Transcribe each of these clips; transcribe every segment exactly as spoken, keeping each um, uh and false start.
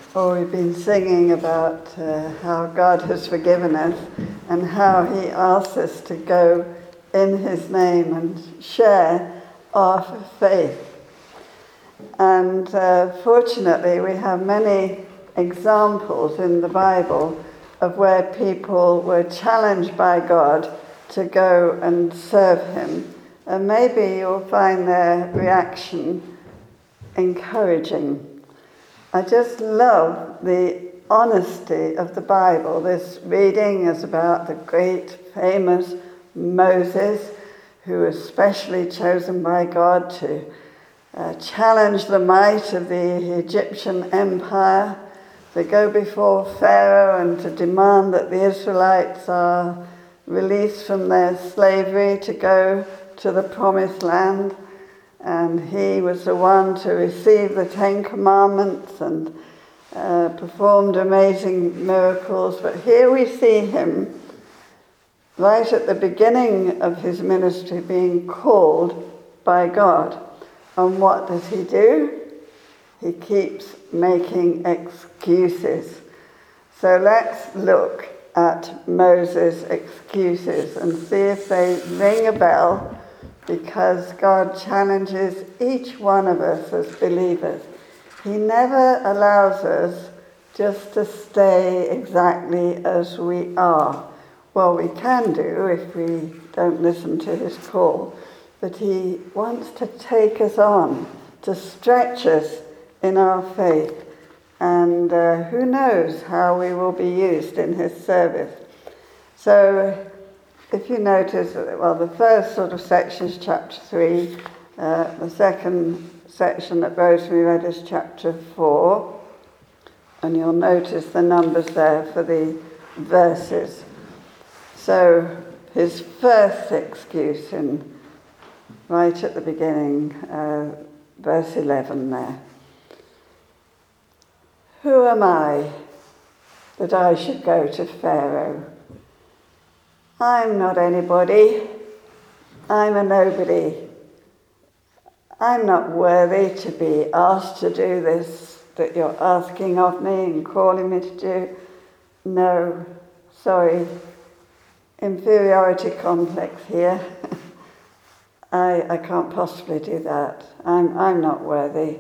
Or we've been singing about uh, how God has forgiven us and how he asks us to go in his name and share our faith. And uh, fortunately, we have many examples in the Bible of where people were challenged by God to go and serve him. And maybe you'll find their reaction encouraging. I just love the honesty of the Bible. This reading is about the great, famous Moses, who was specially chosen by God to uh, challenge the might of the Egyptian empire, to go before Pharaoh and to demand that the Israelites are released from their slavery to go to the promised land. And he was the one to receive the Ten Commandments and uh, performed amazing miracles. But here we see him right at the beginning of his ministry being called by God. And what does he do? He keeps making excuses. So let's look at Moses' excuses and see if they ring a bell, because God challenges each one of us as believers. He never allows us just to stay exactly as we are. Well, we can do if we don't listen to his call, but he wants to take us on, to stretch us in our faith, and uh, who knows how we will be used in his service. So if you notice, well, the first sort of section is chapter three. Uh, the second section that Rosemary read is chapter four. And you'll notice the numbers there for the verses. So his first excuse in right at the beginning, uh, verse eleven there. Who am I that I should go to Pharaoh? I'm not anybody. I'm a nobody. I'm not worthy to be asked to do this that you're asking of me and calling me to do. No, sorry. Inferiority complex here. I I can't possibly do that. I'm I'm not worthy.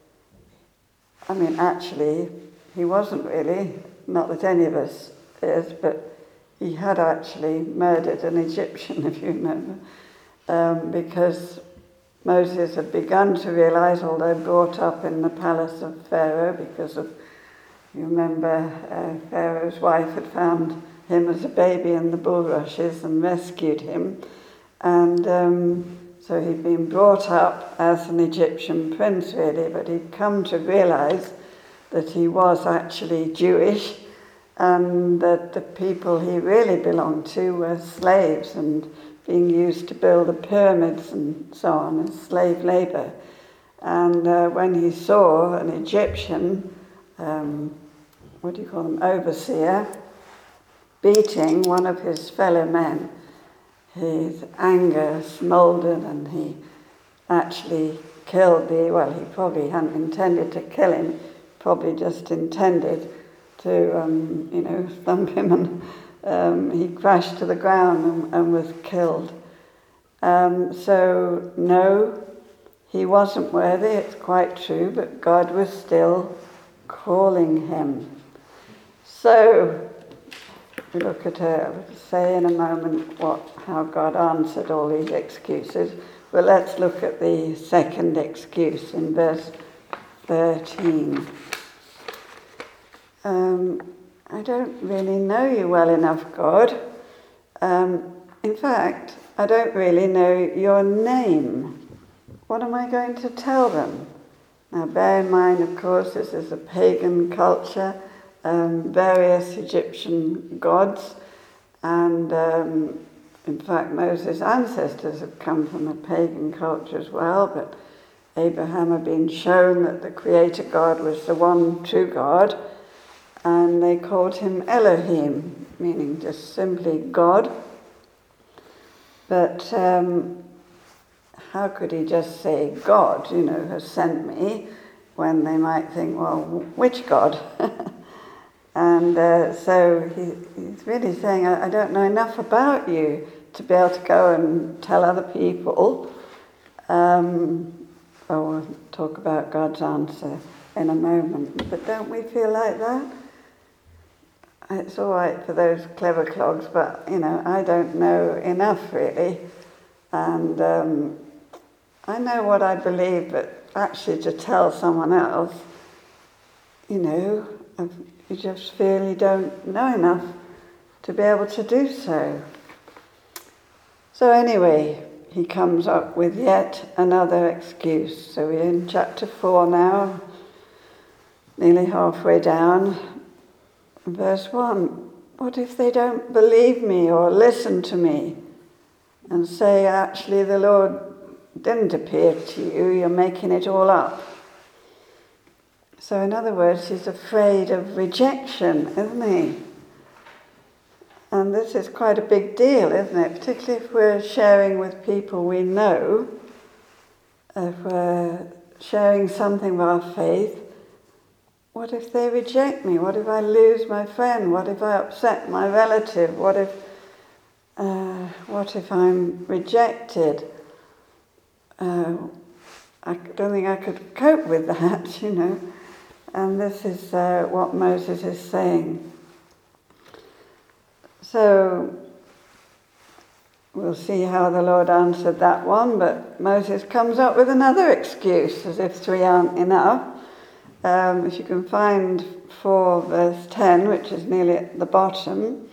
I mean, actually, he wasn't really. Not that any of us is, but he had actually murdered an Egyptian, if you remember, um, because Moses had begun to realize, although brought up in the palace of Pharaoh, because of, you remember, uh, Pharaoh's wife had found him as a baby in the bulrushes and rescued him. And um, so he'd been brought up as an Egyptian prince, really, but he'd come to realize that he was actually Jewish, and that the people he really belonged to were slaves and being used to build the pyramids and so on as slave labor. And uh, when he saw an Egyptian, um, what do you call them, overseer, beating one of his fellow men, his anger smoldered and he actually killed the, well, he probably hadn't intended to kill him, probably just intended to, um, you know, thump him, and um, he crashed to the ground and, and was killed. Um, so, no, he wasn't worthy, it's quite true, but God was still calling him. So, we look at her, we'll say in a moment what how God answered all these excuses, but let's look at the second excuse in verse thirteen. Um, I don't really know you well enough, God. Um, in fact, I don't really know your name. What am I going to tell them? Now, bear in mind, of course, this is a pagan culture, um, various Egyptian gods, and um, in fact, Moses' ancestors had come from a pagan culture as well, but Abraham had been shown that the Creator God was the one true God, and they called him Elohim, meaning just simply God. But um, how could he just say, God, you know, has sent me? when they might think, well, which God? And uh, so he, he's really saying, I, I don't know enough about you to be able to go and tell other people. Um, well, we'll talk about God's answer in a moment. But don't we feel like that? It's all right for those clever clogs, but, you know, I don't know enough, really. And um, I know what I believe, but actually to tell someone else, you know, you just feel you don't know enough to be able to do so. So anyway, he comes up with yet another excuse. So we're in chapter four now, nearly halfway down. Verse one, what if they don't believe me or listen to me and say, actually the Lord didn't appear to you, you're making it all up? So in other words, he's afraid of rejection, isn't he? And this is quite a big deal, isn't it? Particularly if we're sharing with people we know, if we're sharing something of our faith. What if they reject me? What if I lose my friend? What if I upset my relative? What if, uh, what if I'm rejected? Uh, I don't think I could cope with that, you know. And this is uh, what Moses is saying. So we'll see how the Lord answered that one, but Moses comes up with another excuse, as if three aren't enough. Um, if you can find four verse ten, which is nearly at the bottom.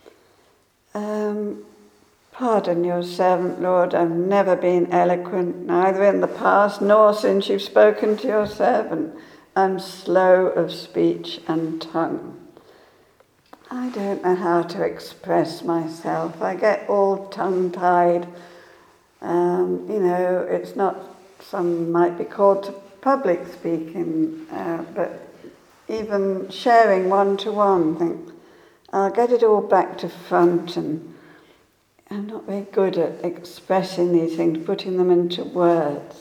Um, Pardon your servant, Lord, I've never been eloquent, neither in the past nor since you've spoken to your servant. I'm slow of speech and tongue. I don't know how to express myself. I get all tongue-tied. Um, you know, it's not, some might be called to public speaking, uh, but even sharing one-to-one, think, I'll get it all back to front, and I'm not very good at expressing these things, putting them into words.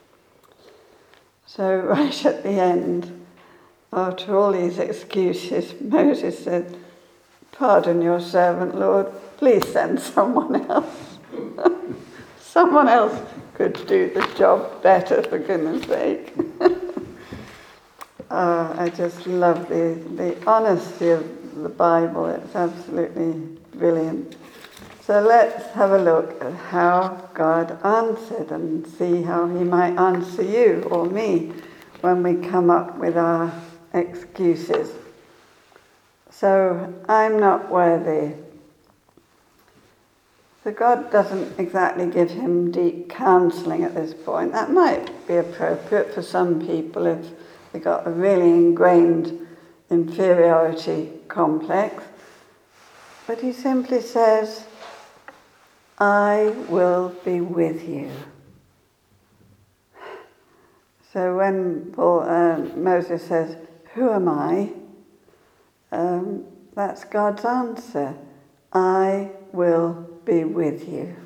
So right at the end, after all these excuses, Moses said, pardon your servant, Lord, please send someone else. Someone else could do the job better, for goodness sake. uh, I just love the, the honesty of the Bible. It's absolutely brilliant. So let's have a look at how God answered and see how he might answer you or me when we come up with our excuses. So, I'm not worthy. So God doesn't exactly give him deep counselling at this point. That might be appropriate for some people if they've got a really ingrained inferiority complex. But he simply says, I will be with you. So when Paul, uh, Moses says, who am I? Um, that's God's answer. I will be with you.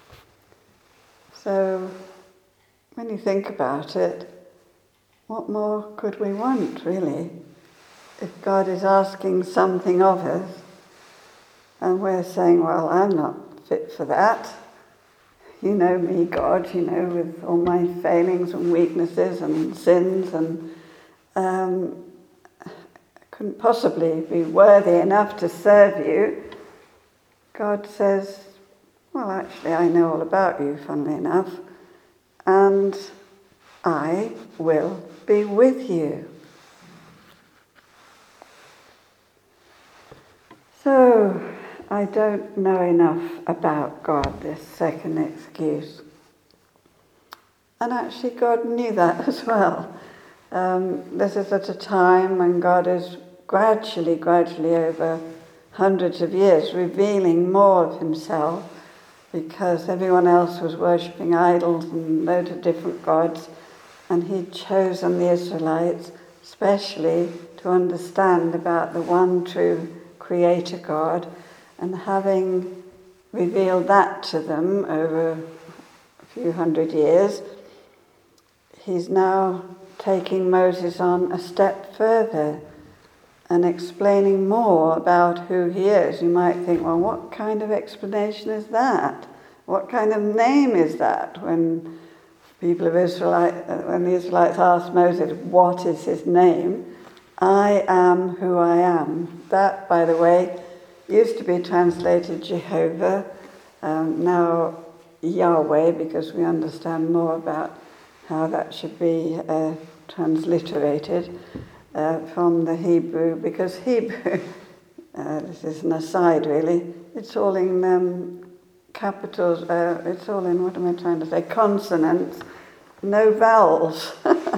So when you think about it, what more could we want, really? If God is asking something of us, and we're saying, well, I'm not fit for that. You know me, God, you know, with all my failings and weaknesses and sins, and um, I couldn't possibly be worthy enough to serve you. God says, well, actually, I know all about you, funnily enough, and I will be with you. So, I don't know enough about God, this second excuse. And actually God knew that as well. Um, this is at a time when God is gradually, gradually over hundreds of years revealing more of himself, because everyone else was worshipping idols and loads of different gods, and he'd chosen the Israelites especially to understand about the one true Creator God. And having revealed that to them over a few hundred years, he's now taking Moses on a step further and explaining more about who he is. You might think, well, what kind of explanation is that? What kind of name is that? When people of Israelite, when the Israelites asked Moses, what is his name? I am who I am. That, by the way, used to be translated Jehovah, um, now Yahweh, because we understand more about how that should be uh, transliterated uh, from the Hebrew, because Hebrew, uh, this is an aside really, it's all in um, capitals, uh, it's all in, what am I trying to say, consonants, no vowels.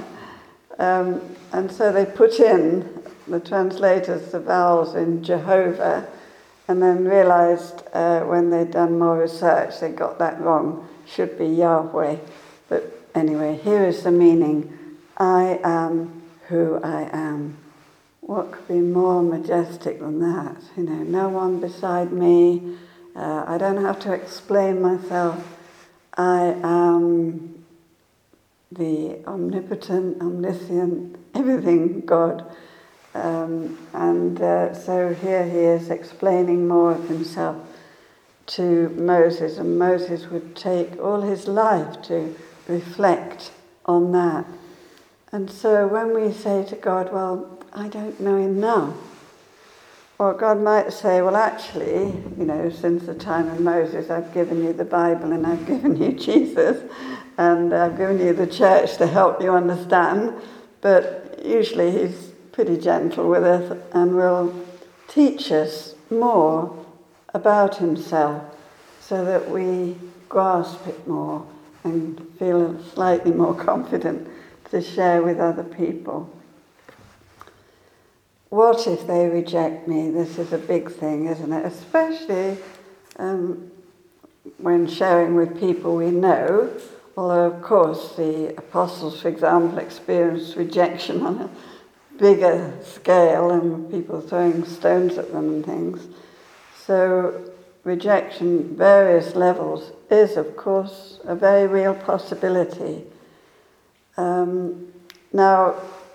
um, and so they put in, the translators, the vowels in Jehovah, and then realized uh, when they'd done more research they got that wrong. Should be Yahweh. But anyway, here is the meaning. I am who I am. What could be more majestic than that? You know, no one beside me. Uh, I don't have to explain myself. I am the omnipotent, omniscient, everything God. Um, and uh, so here he is explaining more of himself to Moses, and Moses would take all his life to reflect on that. And so when we say to God, well, I don't know enough, or God might say, well, actually, you know, since the time of Moses, I've given you the Bible and I've given you Jesus and I've given you the church to help you understand, but usually he's pretty gentle with us and will teach us more about himself so that we grasp it more and feel slightly more confident to share with other people. What if they reject me? This is a big thing, isn't it? Especially um, when sharing with people we know, although of course the apostles, for example, experienced rejection on a bigger scale and people throwing stones at them and things. So rejection, various levels, is of course a very real possibility. Um, now,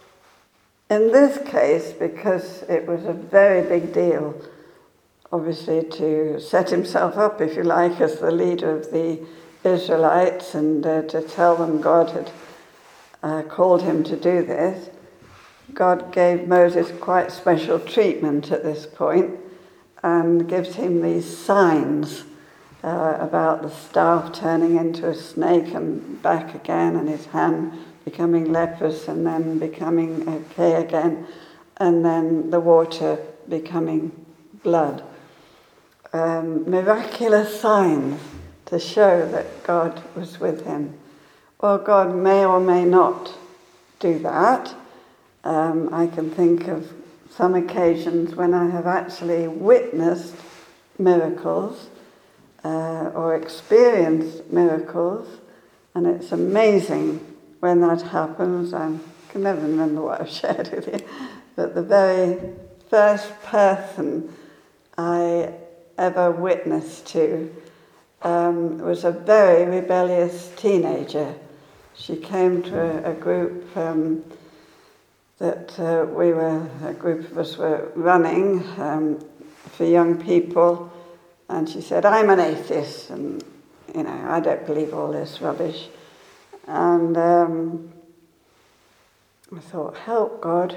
in this case, because it was a very big deal, obviously, to set himself up, if you like, as the leader of the Israelites and uh, to tell them God had uh, called him to do this, God gave Moses quite special treatment at this point and gives him these signs uh, about the staff turning into a snake and back again, and his hand becoming leprous and then becoming okay again, and then the water becoming blood. Um, miraculous signs to show that God was with him. Well, God may or may not do that. Um, I can think of some occasions when I have actually witnessed miracles uh, or experienced miracles, and it's amazing when that happens. I can never remember what I've shared with you, but the very first person I ever witnessed to um, was a very rebellious teenager. She came to a, a group um, that uh, we were, a group of us were running um, for young people, and she said, I'm an atheist, and, you know, I don't believe all this rubbish. And um, I thought, help, God.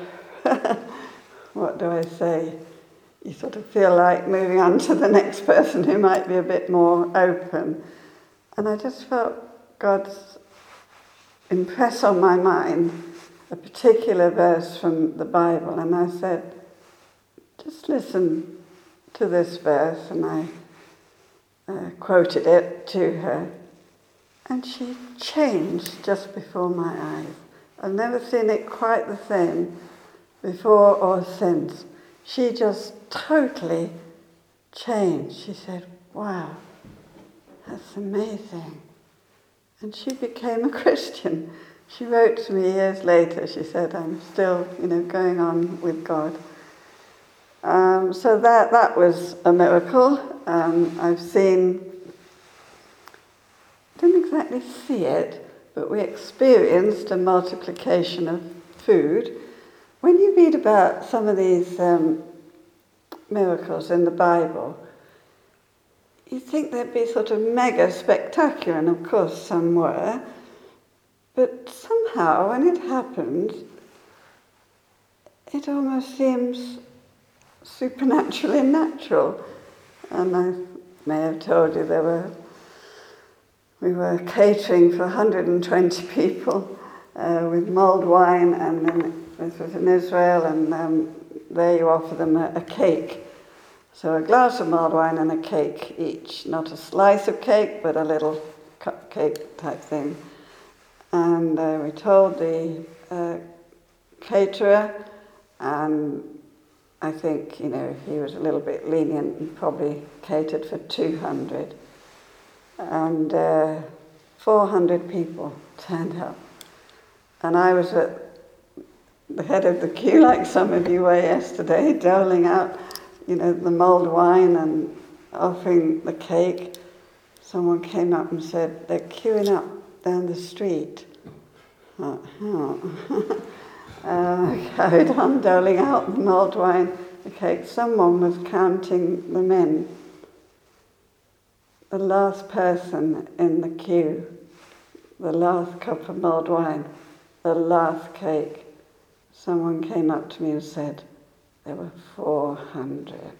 What do I say? You sort of feel like moving on to the next person who might be a bit more open. And I just felt God's impress on my mind a particular verse from the Bible, and I said, just listen to this verse, and I uh, quoted it to her, and she changed just before my eyes. I've never seen it quite the same before or since. She just totally changed. She said, wow, that's amazing. And she became a Christian. She wrote to me years later. She said, I'm still, you know, going on with God. Um, so that that was a miracle. Um, I've seen, didn't exactly see it, but we experienced a multiplication of food. When you read about some of these um, miracles in the Bible, you think they'd be sort of mega spectacular, and of course some were, but somehow when it happened, it almost seems supernaturally natural. And I may have told you there were, we were catering for one hundred twenty people uh, with mulled wine, and then this was in Israel, and um, there you offer them a, a cake. So a glass of mulled wine and a cake each, not a slice of cake, but a little cupcake type thing. And uh, we told the uh, caterer, and I think, you know, if he was a little bit lenient, he probably catered for two hundred. And uh, four hundred people turned up. And I was at the head of the queue, like some of you were yesterday, doling out, you know, the mulled wine and offering the cake. Someone came up and said, they're queuing up down the street. I thought, oh. Uh, I carried on doling out the mulled wine, the cake. Someone was counting them in. The last person in the queue, the last cup of mulled wine, the last cake. Someone came up to me and said, there were four hundred.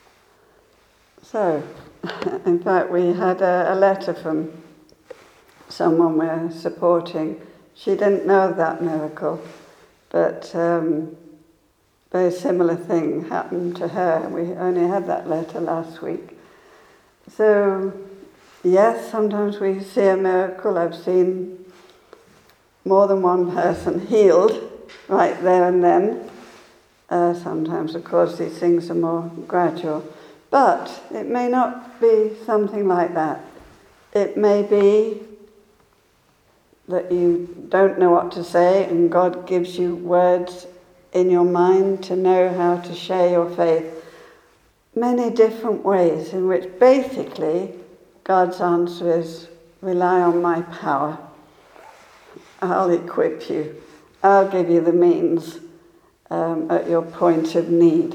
So, in fact, we had a, a letter from someone we're supporting. She didn't know that miracle. But um, very similar thing happened to her. We only had that letter last week. So, yes, sometimes we see a miracle. I've seen more than one person healed right there and then. Uh, sometimes, of course, these things are more gradual. But it may not be something like that. It may be that you don't know what to say, and God gives you words in your mind to know how to share your faith. Many different ways in which basically God's answer is, rely on my power. I'll equip you. I'll give you the means um, at your point of need.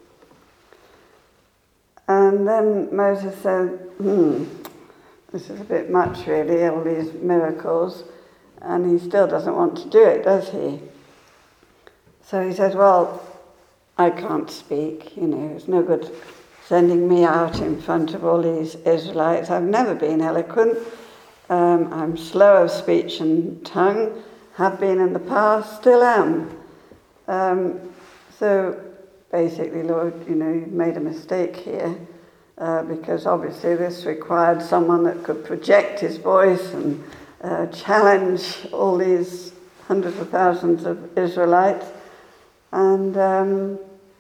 And then Moses said, hmm, this is a bit much really, all these miracles. And he still doesn't want to do it, does he? So he says, well, I can't speak, you know, it's no good sending me out in front of all these Israelites. I've never been eloquent. Um, I'm slow of speech and tongue, have been in the past, still am. Um, so basically, Lord, you know, you've made a mistake here, uh, because obviously this required someone that could project his voice and Uh, challenge all these hundreds of thousands of Israelites. And um,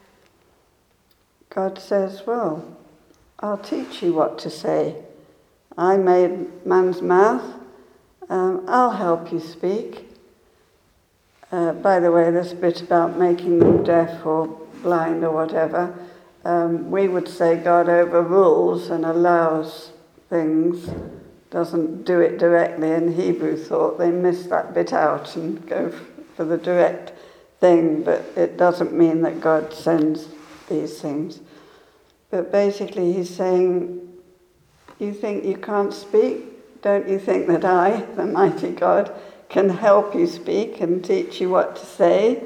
God says, well, I'll teach you what to say. I made man's mouth. Um, I'll help you speak. Uh, by the way, this bit about making them deaf or blind or whatever, um, we would say God overrules and allows things, doesn't do it directly. In Hebrew thought they miss that bit out and go for the direct thing, but it doesn't mean that God sends these things. But basically he's saying, you think you can't speak? Don't you think that I, the mighty God, can help you speak and teach you what to say?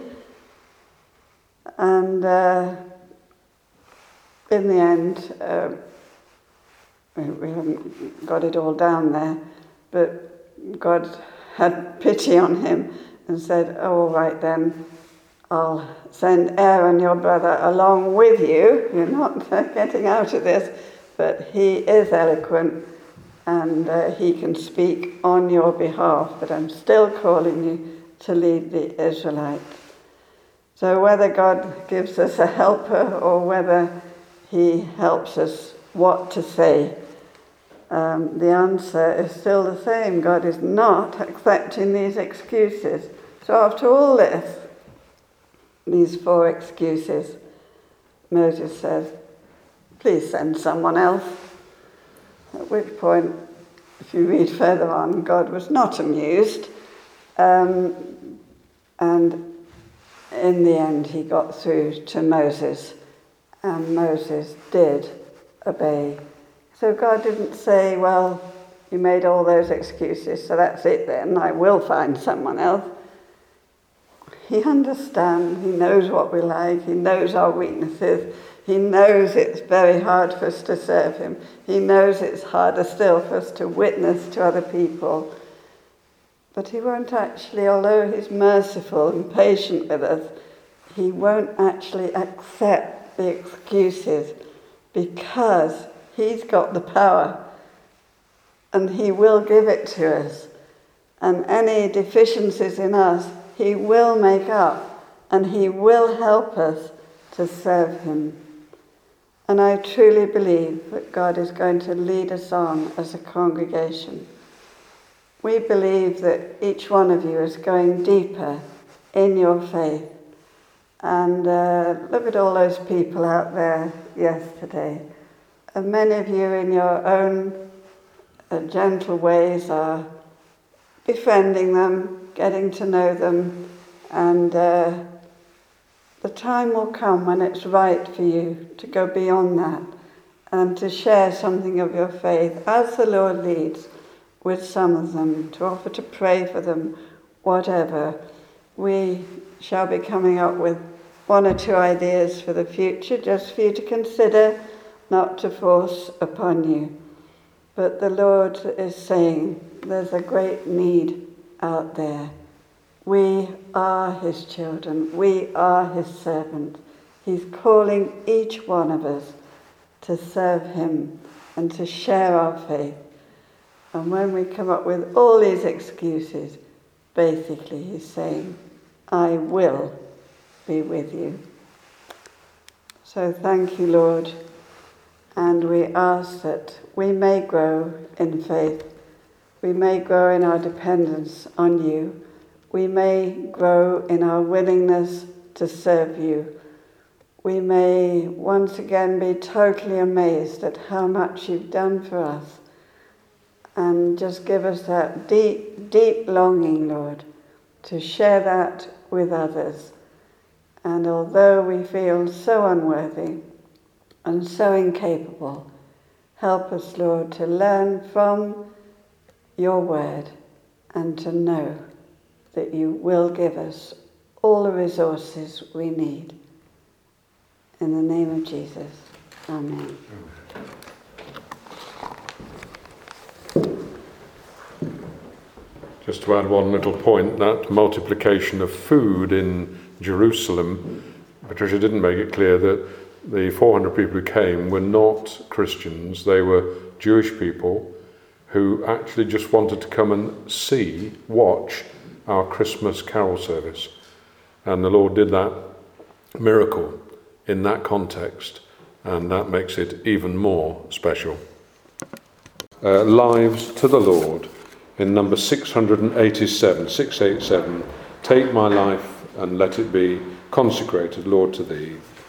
And uh, in the end, uh, we haven't got it all down there, but God had pity on him and said, oh, all right then, I'll send Aaron, your brother, along with you. You're not getting out of this, but he is eloquent and uh, he can speak on your behalf, but I'm still calling you to lead the Israelites. So whether God gives us a helper or whether he helps us what to say, Um, the answer is still the same. God is not accepting these excuses. So after all this, these four excuses, Moses says, please send someone else. At which point if you read further on, God was not amused. Um, and in the end, he got through to Moses, and Moses did obey. So God didn't say, well, you made all those excuses, so that's it then, I will find someone else. He understands, he knows what we like, he knows our weaknesses, he knows it's very hard for us to serve him, he knows it's harder still for us to witness to other people. But he won't actually, although he's merciful and patient with us, he won't actually accept the excuses because he's got the power and he will give it to us. And any deficiencies in us, he will make up and he will help us to serve him. And I truly believe that God is going to lead us on as a congregation. We believe that each one of you is going deeper in your faith. And uh, look at all those people out there yesterday. And many of you in your own uh, gentle ways are befriending them, getting to know them, and uh, the time will come when it's right for you to go beyond that and to share something of your faith as the Lord leads with some of them, to offer to pray for them, whatever. We shall be coming up with one or two ideas for the future, just for you to consider, not to force upon you. But the Lord is saying there's a great need out there. We are his children. We are his servants. He's calling each one of us to serve him and to share our faith. And when we come up with all these excuses, basically he's saying, I will be with you. So thank you, Lord. And we ask that we may grow in faith. We may grow in our dependence on you. We may grow in our willingness to serve you. We may once again be totally amazed at how much you've done for us. And just give us that deep, deep longing, Lord, to share that with others. And although we feel so unworthy and so incapable, help us, Lord, to learn from your word and to know that you will give us all the resources we need. In the name of Jesus, amen. Just to add one little point, that multiplication of food in Jerusalem, Patricia didn't make it clear that the four hundred people who came were not Christians. They were Jewish people who actually just wanted to come and see, watch our Christmas carol service. And the Lord did that miracle in that context, and that makes it even more special. Uh, Lives to the Lord. In number six hundred eighty-seven, six eighty-seven, take my life and let it be consecrated, Lord, to thee.